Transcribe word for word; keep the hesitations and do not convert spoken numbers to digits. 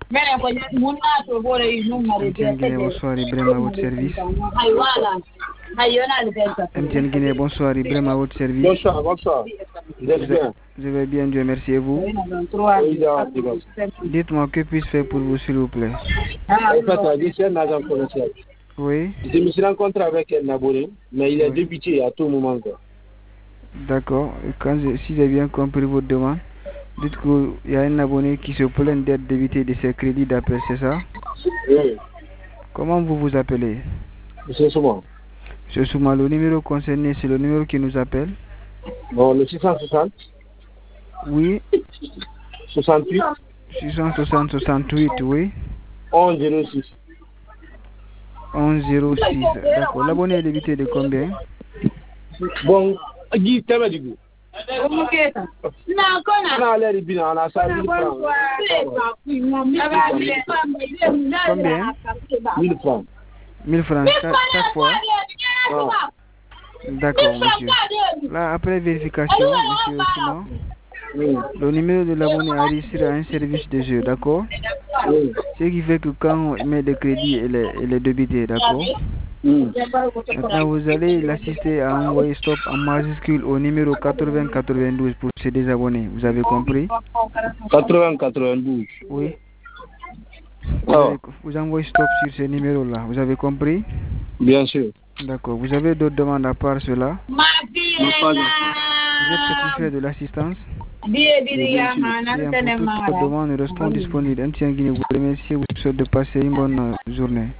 M T N Guinée, bonsoir, Ibrahim à votre service. M T N Guinée, bonsoir, Ibrahim à votre service. Bonsoir, bonsoir. Vous êtes bien? Je vais bien, Dieu merci, et vous? Dites-moi, que puis-je faire pour vous, s'il vous plaît? En fait, c'est un agent commercial. Oui. Je me suis rencontré avec un abonné, mais il est oui. débuté à tout moment. D'accord. Quand je, si j'ai bien compris votre demande, dites qu'il y a un abonné qui se plaint d'être débité de ses crédits d'appel, c'est ça? Oui. Comment vous vous appelez? Monsieur Souma. Monsieur Souma, le numéro concerné, c'est le numéro qui nous appelle? Bon, le six cent soixante. Oui. soixante-huit. six cent soixante soixante-huit, oui. onze zéro six. onze zéro six. D'accord. L'abonné est débité de combien? Bon, Guy, t'es du goût. Non, on a l'air bien, on a ça. Combien? mille francs. mille francs chaque, chaque fois? Ah. D'accord, monsieur. Là, après vérification, monsieur Souma, oui. le numéro de l'abonné arrive sur un service de jeu, d'accord? Oui. Ce qui fait que quand on met des crédits, elle est, elle est débitée, d'accord? Mm. Maintenant, vous allez l'assister à envoyer stop en majuscule au numéro quatre-vingts quatre-vingt-douze pour se désabonner. Vous avez compris? quatre-vingts quatre-vingt-douze. Oui. Vous, Oh. avez, vous envoyez stop sur ce numéro-là. Vous avez compris? Bien sûr. D'accord. Vous avez d'autres demandes à part cela? Non, pas vous êtes satisfait de l'assistance? Bien Bien, pour toutes vos demandes, nous restons disponibles. M T N Guinée vous remercie et vous souhaite de passer une bonne journée.